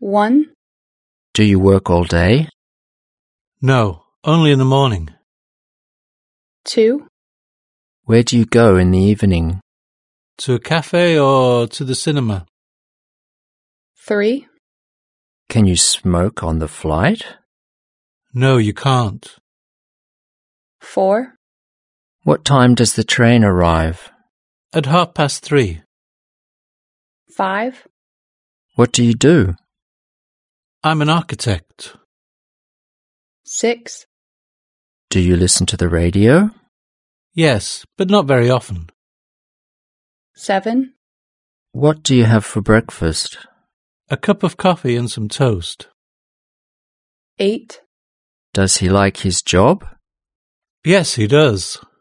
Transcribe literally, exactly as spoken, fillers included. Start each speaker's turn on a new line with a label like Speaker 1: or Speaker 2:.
Speaker 1: One.
Speaker 2: Do you work all day?
Speaker 3: No, only in the morning.
Speaker 1: Two.
Speaker 2: Where do you go in the evening?
Speaker 3: To a cafe or to the cinema?
Speaker 1: Three.
Speaker 2: Can you smoke on the flight?
Speaker 3: No, you can't.
Speaker 1: Four.
Speaker 2: What time does the train arrive?
Speaker 3: At half past three.
Speaker 1: Five.
Speaker 2: What do you do?
Speaker 3: I'm an architect.
Speaker 1: Six.
Speaker 2: Do you listen to the radio?
Speaker 3: Yes, but not very often.
Speaker 1: Seven.
Speaker 2: What do you have for breakfast?
Speaker 3: A cup of coffee and some toast.
Speaker 1: Eight.
Speaker 2: Does he like his job?
Speaker 3: Yes, he does.